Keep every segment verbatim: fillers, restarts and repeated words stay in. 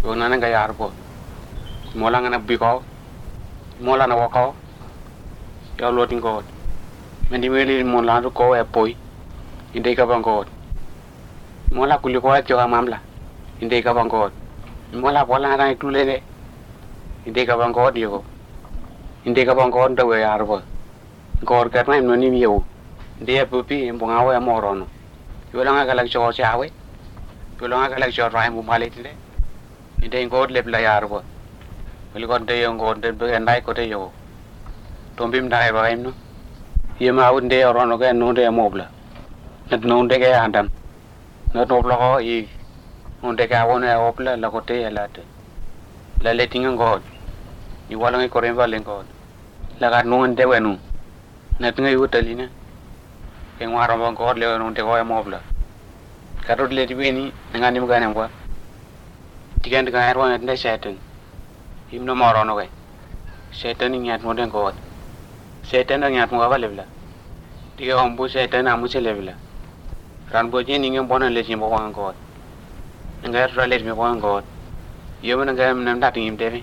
yo na nga yar po mola nga na biko mola na wako yo lo tin ko mendi meli mola ru ko e poi inde ka bang ko mola kuli ko jo mamla inde ka bang ko mola bola na tu le ne inde ka bang ko dio inde ka bang ko ndo we yar po ko ka na no ni yo inde pu pi mbonga we mo ro no yo la nga ka la cho cha we yo la nga ka la cho rai mu male ti le inde ko le la yar po Meli kon te yung kon te be ndai ko te yo. Tombim dai ba em no. Ye ma un de oro no ke no de mobla. Net no de ke andam. Net no bla ko i. Un de ka won e opla la ko te la te. La le tinga god. I wala ngai ko re ba len god. La ga no de we no. Net ngai utali ne. Ke ngwa ro ba god le no de ko e mobla. Ka ro le ti be ni ngani mo ga nem kwa. Tigan ga ro net ne setting. Him no moro no way. Satan ni nyat mo den ko. Satan no nyat mo ga lebla. Tiga ombu Satan amu se lebla. Ran bo je ni ngem bona le jim bo wan ko. Ngar ra le mi bo wan ko. Yo na ga nam da tim de.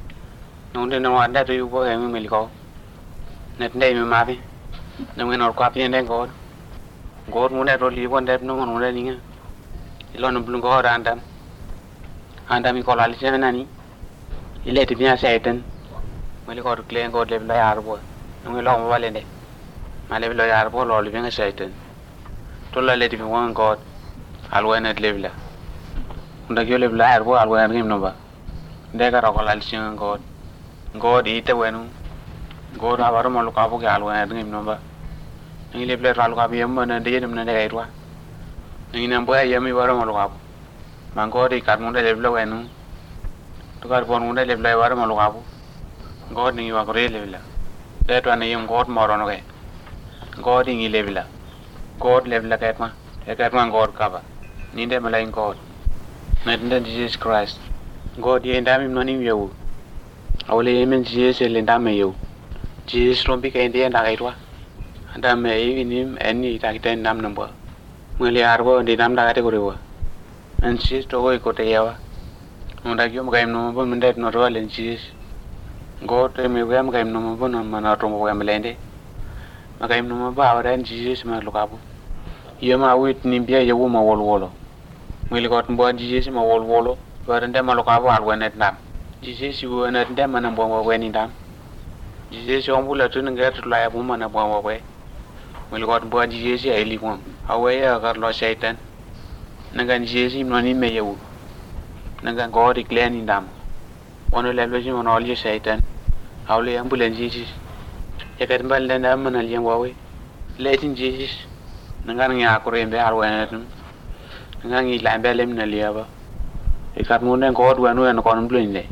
No den no anda to yu bo e mi mel ko. Net ndai mi ma bi. No ngen or ko api den ko. Gor mo ne ro li bon de no mo le ni nga. Ilo no blung ko ra andam. Andam mi ko la li se na ni. Ile ti bia Satan mali ko kle ko le la yar bo ngi lo wale ne male lo yar bo lo le bia Satan to la le ti won ko alwana le la unda yo le la yar bo alwana ngim no ba de ka ro ko la sin ko go di te wenu go ra baro mo lo ka bo ga alwana ngim no ba ngi le le ra lo ka bi mo na de nem na de ro ngi na bo ya mi baro mo lo ka man ko di ka mo de le wenu to kar pon unde le blai war malu kabu god ni wa kore le la de to na yim god moro no ke god ni le la god le la ket ma e ket ma god ka ba ni de malai god na de Jesus Christ god ye ndami no ni yo awle men Jesus le ndame yo Jesus rombi ke ndi nda kai twa anda me yi ni eni ta ki ten nam no bo ngeli arbo ndi nam da ka te ko rewa an Jesus to ko ko te yawa Nunda kyo mga im no mo mende no ro len Jesus. Go te me ga mga im no mo no mana ro mo ga melende. Mga im no mo ba wa ren Jesus ma lo kabu. Ye ma wit ni bia ye wo ma wol wolo. Ngili ko mbo Jesus ma wol wolo. Wa ren de ma lo kabu al wenet nam. Jesus wo na de ma na mbo wa weni ndam. Jesus on bula tu nga tu la ya bu ma na mbo wa we. Ngili ko mbo Jesus ai li mo. Awe ya ga lo Satan. Nga Jesus no ni me ye wo. Nanga God declare in dam. One level on all your Satan. How lay ambulance Jesus. You can build an amman young way. Letting Jesus. Nangang Yakure are when Nangi Lambellim Naliava. A carmoon and God when we are on blindly.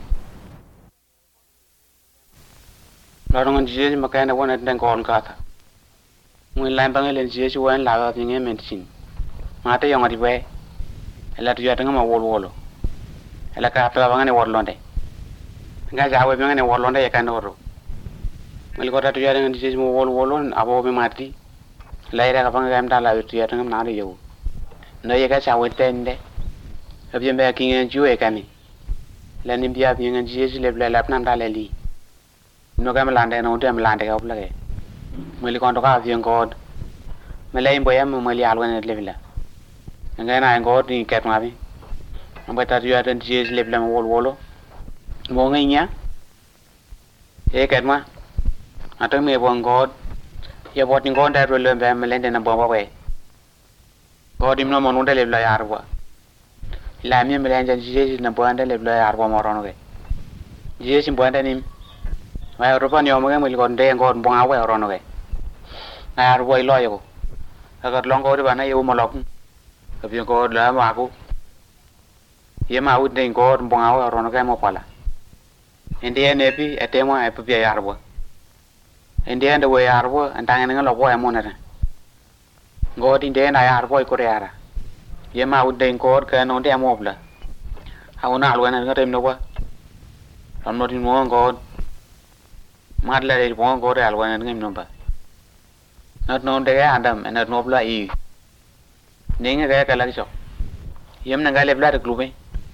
Not on Jesus Macana one at then call Kata. When Lambangel and Jesus went laughing him and sin. Mata young at the way. I let you at him a wall wallow. La ka pa bangane worlonde nga jawe bangane worlonde e kan woro mel ko tatu yare ngandi mo wol wolon abo be mati layra ka banga gamta la tu yare ngam na le yo no ye ka chawe tende abye be kinga ju e kani la ni bia bi ngandi jesu le bla la pnan ta le li no ka mlande no te mlande ka bla ke mel ko to ka bi ngod melay mboyam mo li alwane le bla nga na ngod ni ket ma bi Amba tatu ya dan Jesus le blam wol wolo mo ngai nya e ket ma ata me bon god ya bot ni god da ro le ba melende na bo ba we god im no mo nda le bla yar wa la mi melende Jesus na bo anda le bla yar wa mo ro no ke Jesus bo anda nim ma ro pa ni o mo ngai god de god bo nga we ro no ke na yar wo lo yo agar long god ba na yo mo lok ka bi god la ma ku Ye ma ud den god mbonga wa rono ka mo pala ende ene pi etemo e pi yarbo ende ende we yarbo antanga ngalo bo e monata god inde na yarbo ko yara ye ma ud den god ka no de mo bla hauna alwana ngatem no wa am no tin mo god madla de bo god alwana ngem no ba not no de adam and not no bla i ninga ga ka la so yem na ga le bla de klube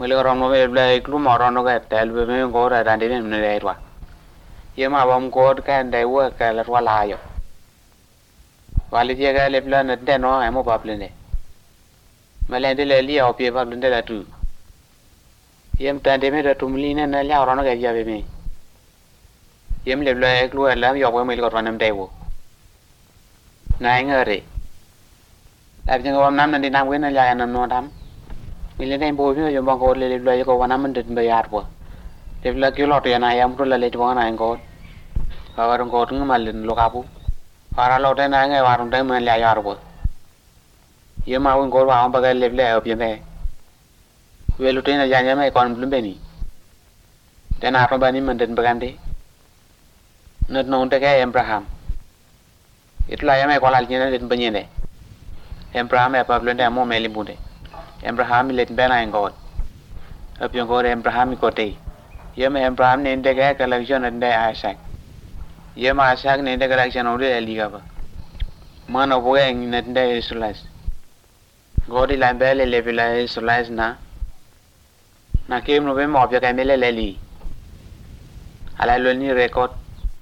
muli ron mo be ble klu mo ron no ga tel be me go ra dan de ne le twa ye ma bom go ka de wo ka la twa la yo wali je ga le plan de no ai mo ba plan de ma le de le li au pie ba plan de la tu yem tan de me da tum li ne na la ron no ga ya be me yem le ble klu la yo ko me ko ron nam de wo nai ngơ ri ab jeng wam nam na di nam we na la na no dam mi le dai bo mi yo ba ko le le ble ko wa nam de be yar bo de la ki lo to na yam to la le to na ko ka wa ko tu ma le lo ka bu para lo de na ngai wa ron de me la yar bo ye ma won ko wa ba ga le le ở phía về về lúc trên là dành cho mày còn luôn bên này thế nào trong bên này mình định bạc đi nên nông tới cái Abraham ít lại mày còn lại như thế định bao nhiêu này Abraham là bao nhiêu đây mua mày lên bún đấy Abraham lên bên này còn ở phía còn Abraham có tỷ ye mà Abraham nên tới cái collection nên đây Isaac ye mà Isaac nên tới collection ở đây Eli cả mà nó vô cái nên đây Israel God đi làm bé lên level là Israel na na kim no be mo pya kai mele leli ala lo ni record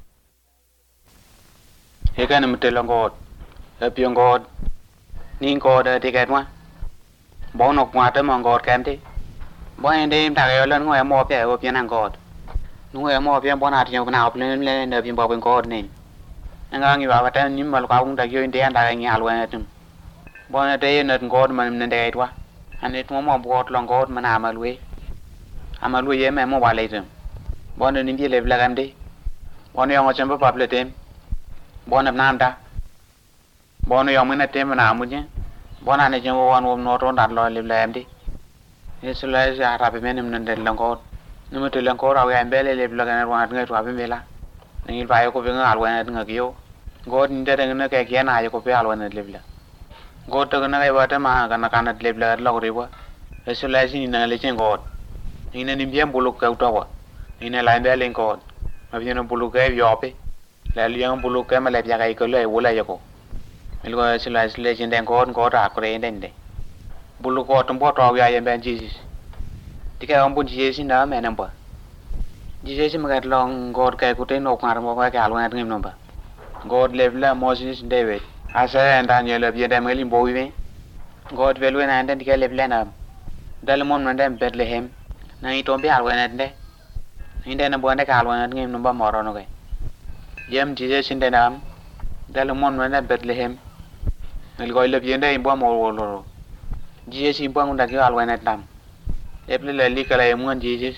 he kan mte lo god e pi god ni god de kai ma bo no kwa te mo god kan ti bo en de ta ga lo ngo mo pya o pya na god ngo mo pya bo na ti na op le le ne pi bo ben god ni nga ngi ba ta ni mal ka ung da yo de da ga nya lo na tum bo na de ne god man ne de wa anet mo mo god lo god man ama lui ama lui ye me mo wa le tum bo ne ni bi le bla gam de bo ne yo cham ba ple tem bo na nam da bo ne yo me na tem na mu je bo na ne je wo wan wo no ron dat lo le bla am di ye su la ja ra be me ne de lo god ni mo te lo god ra ga be le le bla ga wa ngai twa be me la ni ba yo ko be ngal wa na ngai yo god ni de ne ke ke na yo ko be al wa na le bla god to na ga ba ta ma ga na ka na le bla lo ri wa ye su la si ni na le chen god ni ne ni bien bulu ka to wa ni ne la be le god ma bien no bulu ka yo pe la li yang bulu ka ma le ya ga ko le wo la yo ko mi ko su la le chen den god god ra ko re den de bulu ko to bo to ya ye ben jesus ti ka on bu jesus na me na ba jesus ma ga long god ka ko te no ka mo ka al wa ngim no ba god le la moses david asa and daniel le bien de me lim bo wi god velu na den ti ka le na dal mon na dem bethlehem na ito be al wa na de inde na bo na ka al wa ngim no ba mo ro no ke yem jesus inde na dal mon na bethlehem ngal go le bien de bo mo lo Jesus impang unda kyo alwa na tam eple le li kala yem ngan Jesus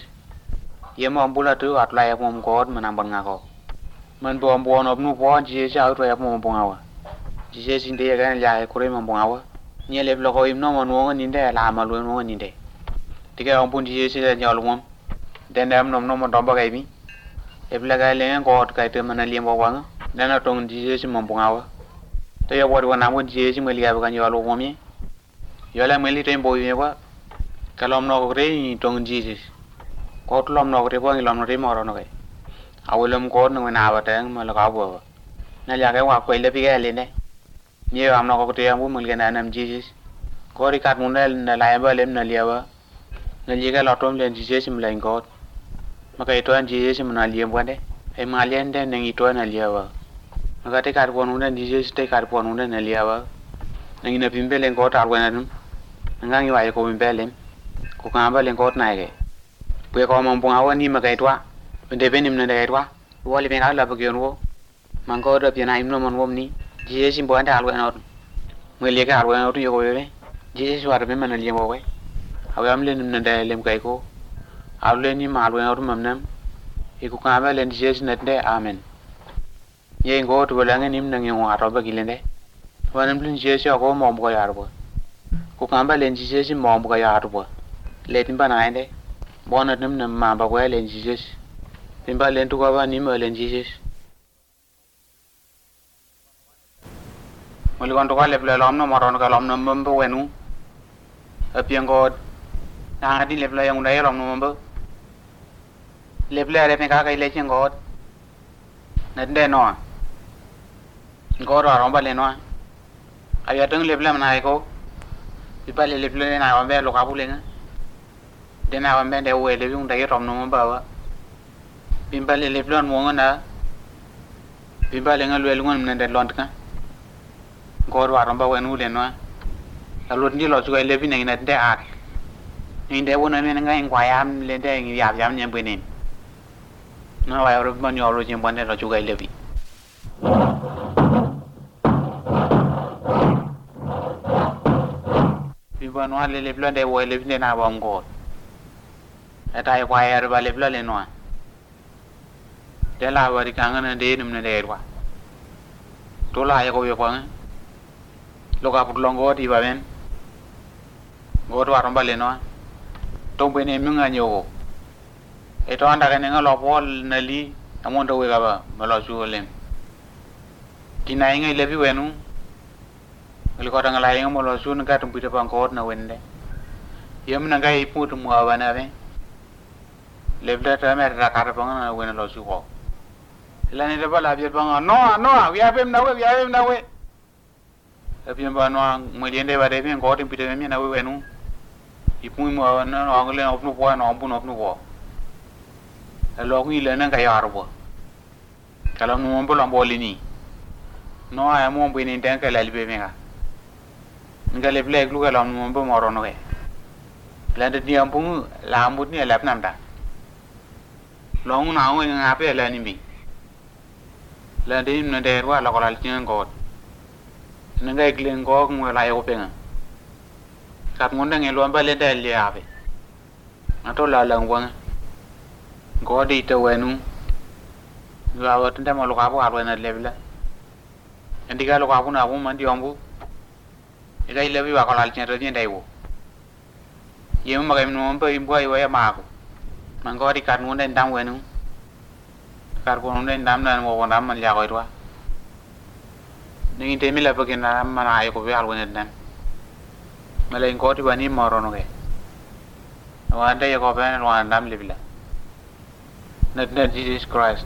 yem am bula tu atla yem mom god manam ban nga ko man bo am bo no nu bo Jesus au to yem mom bo ngawa Jesus inde ya gan ya ko re mom bo ngawa nye le lo ko im no mo no ni de la ma lo no ni de tika am bun Jesus le nyol mom den dem nom no mo do ba kai mi eple ga le god kai te man li mo wa na na tong Jesus mom bo ngawa to ya bo na mo Jesus me li ga ga nyol mo mi yo la meli tem boy me wa kalom no gre tong jesus ko lom no gre bo lom no re mo ro no ke awolom ko no na wa ta ma la ka bo na ya ke wa ko le bi ga le ne ni am no ko te am bu mul ga na nam jesus ko ri kat mun na la ba lem na liya wa na li ga la tom len jesus mi la ko ma kai to an jesus mi na liya bo de ai ma len de ne to na liya wa ma ka te kat bo no na jesus te kat bo no na liya wa ngi na pimbe len ko ta wa na ngang yi ko mbele ko ka ba len ko na ge pe ko mong pong awan ni ma kai twa de be nim na de twa wo le be na la ba ge no man ko do pi na im no mon wom ni je sim bo anda alwa no mo le ka alwa no yo ko be je si war be man le mo we aw am le nim na de lem kai ko aw le ni ma alwa no mam nam e ko ka ba len je si na de amen ye ngo to la ngani nim na ngi wa ro ba gi le de wanam blin je si ko mo mo ya ro ko kamba len jesus mo mo ya arbo le timba na ende bona nim na ma ba ko len jesus timba len to ko ba ni mo len jesus mo le kon to ko le le lom no mo ron ka lom no mbo wenu apien go na di le le yang dai lom no mbo le le re me ka kai le chen go na de no go ro ron ba le no aya tung le le na ko di pa le le le na wa be lo ka bu le nga dena wa mende we le yung dai rom no ba wa bimba le le plon mo ngana bimba le ngal we lu ngon mende lont ka gor wa rom ba we nu le no a lot ni lo chu le bi ne na de ak ni de wona ne nga ngwa yam le de yap yam nyam bwe ni no wa ro ba nyo ro jin bon de lo chu ga le bi bimba no le le plon de we le bi ne na ba ngor eta ai kwa ya ba le plon le no de la wa di kanga na de nim na de wa to la ya ko yo kwa lo ka put longo di ba ben go to aron ba le no to be ne mi nga nyo e to anda ne nga lo pol na li amon to we ga ba ma lo su len ti na ngai le bi wenu le ko danga la nga mo lo su na ka tum pi to ban ko na wende yem na ngai pu to mo ba na be le bla ta me ra ka ba na wena lo su ko la ne de ba la bi ba no no we have him na we we have him na we e bi ba no mo le de ba de bi ko tim pi de mi na we wenu ipu mo na no angle no nu po no bu no nu po e lo ngi le na ka ya ro kala mo mo lo mo le ni no ay mo bu ni den ka la li be me ga ngale blek lu ka lo mo bo mo ro no ke la de ni am bu la mu ni la nam da lo ngu na ngi nga pe la ni bi la de na de wa la ko la tin ko na ngai klen ko mo la yo pe nga kat ngon nge lo ba le de le ave na to la la ngwa go di to wenu ga wa tanda mo lo ka bo arwa na le bla ndi ga lo ka bu na bu man di ombu e ga ile bi wa ko la tin to ni dai wo ye ma ga no ba im boy wa ya ma ko man go di kat ngon den dam wenu kat ko ngon den dam na mo ko dam man ya ko to ni te mi la ba ke na man ay ko bi arwa na dan malen ko ti bani moro no ke wa nda ko ben wa ndam libla net net Jesus Christ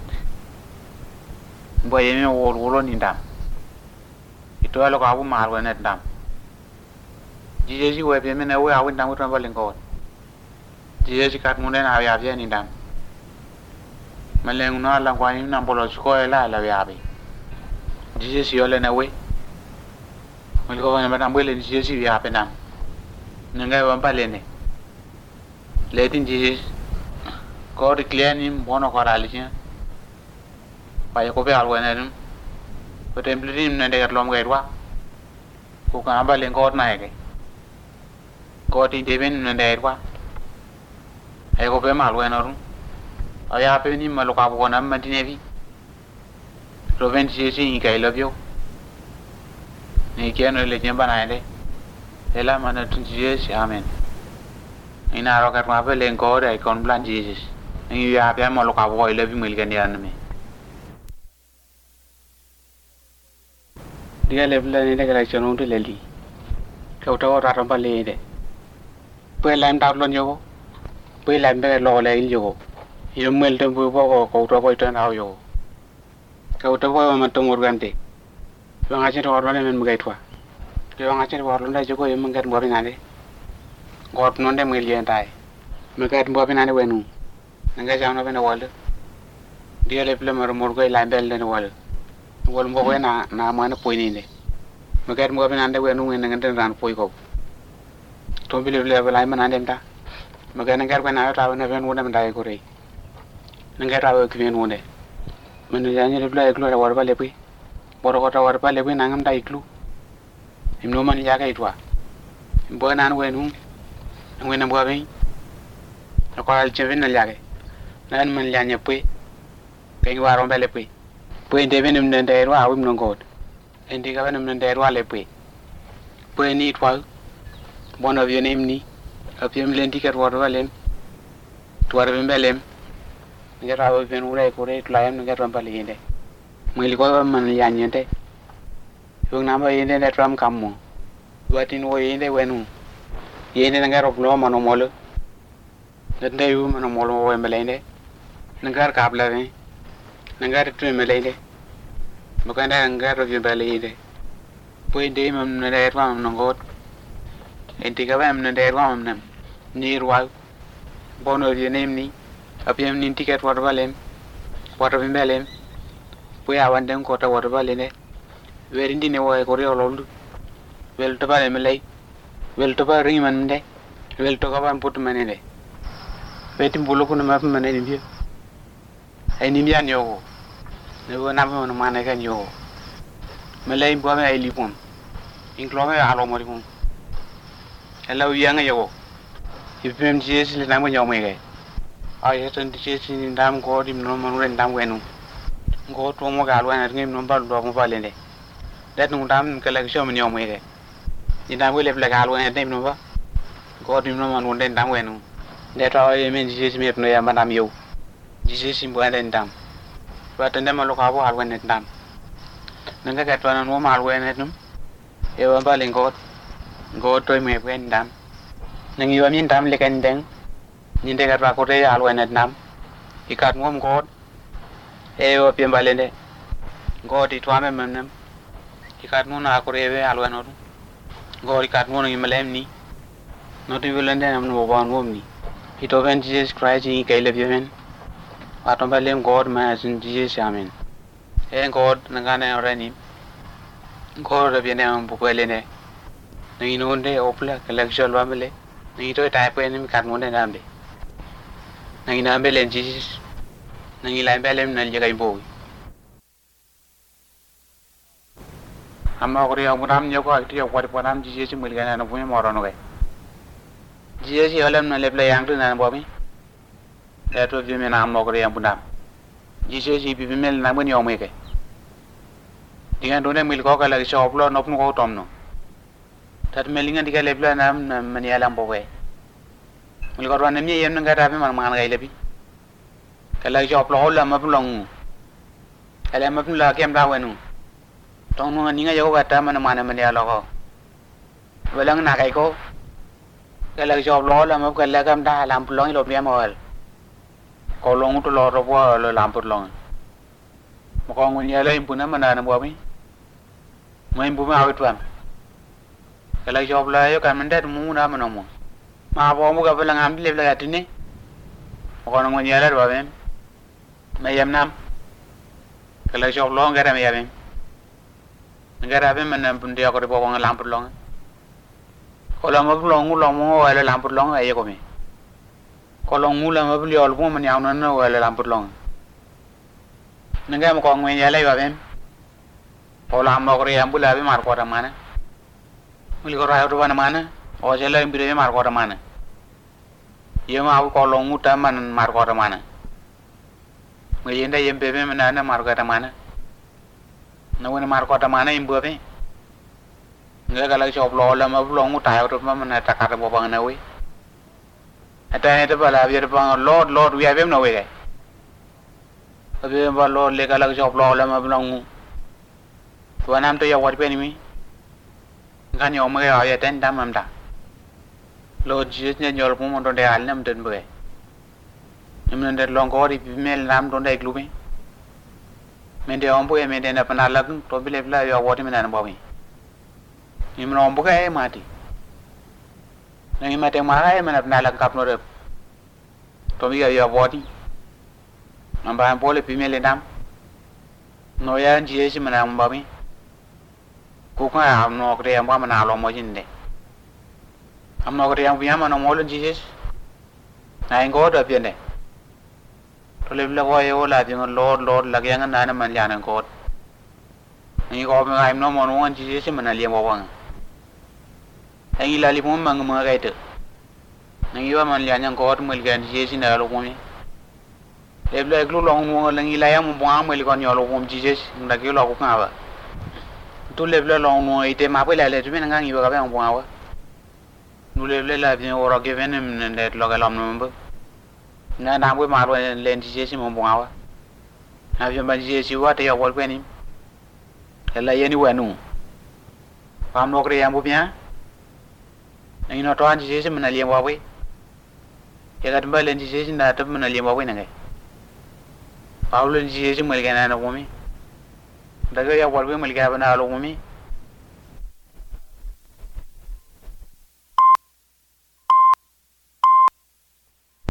boye mi wol wolo ni ndam ito alo ko abu mar wa net ndam Jesus we be me na we awu ndam ko balen ko Jesus kat mun na ya ya ni ndam malen no ala ko ni ndam bolo ko la la ya be Jesus yo le na we mel ko na ndam bele Jesus ya pe ndam ngai wa palene letin Jesus ko declare ni bono ko rali chen pa ko be alwa na dum ko temple ni na de lom gai wa ko ka ba len ko na ke ko ti de ben na de wa ai ko be mal wa na ru aya pe ni ma lo ka ko na ma ti ne bi ro ben Jesus ni kai love you ni ke no le chen ba na de ela mana tu Jesus amen ina ro ka ma pe len ko dai kon plan Jesus ni ya pe mo lo ka bo ile bi mil kan ya me dia le plan ni de ka chon tu le li ka to ra ram pa le de pe lam ta lon yo pe lam be lo le il yo yo mel te bu bo ko to ko to na yo ka to bo ma to mor gan te ba nga che ro ro le men mu gai twa ke nga che war lo dai jogo yem ngat mo binane got non dem ngel yentai me gat mo binane wenu nga jawno bena wal dia le ple mar mor goy la bel den wal wal mo wena na mana poini ne me gat mo binane wenu ngene ngene ran poi ko to bile le la mana dem ta me gat ngar wena ta wena ben wona ndai ko re ngar ta ko kwen wona men ya ni le ple ko war ba le pi bor ko ta war ba le pi nangam dai klu imno man ya ga itwa bo nan wenu ngena bo be ko al cheven na yage nan man ya nya pe ke waro bele pe pe de benem ne de wa wim no god endi ga benem ne de wa le pe pe ni twa bon of your name ni apiem len tiket wa wa len twar be belem ngera wa ben ure ko re tlaem ngera bale inde mili ko man ya nyente yung nama yende net ram kamu buatin wo yende wenu yende ngar oplo mano molo nende yu mano molo wo melende ngar kabla ne ngar tu melende makanda ngar ro belende poi de mam ne der wam no got enti ka wam ne der wam nam ni rwa bono ye name ni apiem ni ticket water balem water bimbelem puya wandem kota water balene weri ndi ne wo ko ri ololu wel to balem lay wel to ba ring man de wel to ka ban put manene betim bulu ko na map manene bi ay ni mian yo ne wo na mo na kan yo me lay bo me ay li pom inclo me alo mo li pom ela wi nga yo ipem jesi le namo nyaw me ga ay tan jesi ni ndam ko dim no mo ren ndam wenu ngo to mo ga alwana ngem no ba do mo ba le ne det nu ndam ka la sho me nyaw me ga ni ndam le le ga alwana dem no ba ko dim no mo ren ndam wenu de to ay men jesi me no ya manam yo jesi mbo ren ndam ba tan dem lo ka bo alwana ndam nanga ka to na no ma alwana num e ba ba le ngo ngo to me wen ndam nangi wa min tam le kan deng ni de ga ko re alwana ndam ikat ngom ngo e o piem balende ngo di twame memnem ikat no na ko re alwana no ngo ikat no ngi melem ni no ti velende nam no ba ngom ni ito ben Jesus Christ ni kai le bien atom balem god ma sin Jesus amen e god nanga ne ore ni ngo re bien am bu ko le ne ni no de opla collection wa mele ni to type ni kat mo de nambe nangi nambe len Jesus nangi lai belem nal je kai bo amma ko ya muram nyo ko ti ko ko nam Jesus mul ga na bu mo ro no kai Jesus yolam na leple yang tu na bo mi ya to bi me na mo ko ya bu nam Jesus bi bi mel na mo nyo me kai dinga do ne mil ko ka la shop lo no ko tom no tat melinga diga lebla nam man yalam bo we mul ko ran mi yem nga ta be man man gai lebi kala job lo la ma blong kala ma la kem da wenu tong no ni nga yo ga ta man man man ya lo ko welang na kai ko kala job lo la ma kala kam da lam blong lo mi amol ko long to lo ro bo lo lam blong mo ko ngun ya le impuna man na bo mi mo imbu ma awetwan kala job la yo kan mandat mu na mano mo ma bo mu ga bela ngam le la tini ko no ngon yala ba ben ma yam nam kala job lo ngara me yam ngara be man bunde ko bo ko lamp long ko la ma long lo mo wala lamp long ay ko mi ko long mu la ma bu yol mo man yaw na no wala lamp long nga mo ko ngon yala ba ben ko la mo ko yam bu la be mar ko ta mana muli ko rayo to bana mana o jela imbire mar ko mana yema ko lo nguta man mar ko mana mo yenda yembe be mana na mar ko mana na woni mar ko mana imbo be nga gala job lo la ma lo nguta to mana takata bo bang na we ata ne to bala bi to bang lord lord we have no we ga abe ba lord le gala job lo la ma lo ngu to nam to ya wat be ni mi kan yo ma ya ya ten dam am da lo ji ne nyol mo do de al nam den be nem ne long ko ri mel nam do de klubi men de on bo e men de na pana la to bi le bla yo woti men na bo mi nim no bo ga e mati na ngi mate ma ga e men na la kap no re to mi ga yo woti am ba bo le bi mel dam no ya ji e si men na bo mi ku ko am no kre am ba mana lo mo jinde am no kre am bi am no mo lo Jesus na ngo do bi ne to le le ko yo la bi ngo lord lord la yang na na man ya na ko ni ko mi am no mo no Jesus man li mo wang ai la li mo mang mo ga te ni yo man ya nyang ko mo li gan Jesus na lo mo mi le le glu long mo la ngi la ya mo bo am li ko nyolo mo Jesus nda ki lo ko ka ba tu le le long no ite ma pe la le tu men ngang yo ga ba bo wa nu le le la bien oro ge ven ne lo ga lom no mbo na na we ma ro le ti je si mo bo wa na bien ba je si wa te yo wol pe ni la ye ni wa nu pam no kre yam bo bien ni no to an je si men le wa we ye ga ba le ti je si na to men le wa we na ngai pa lo je si mo le ga na no mi daga ya wal we mo le ga ba na lo mi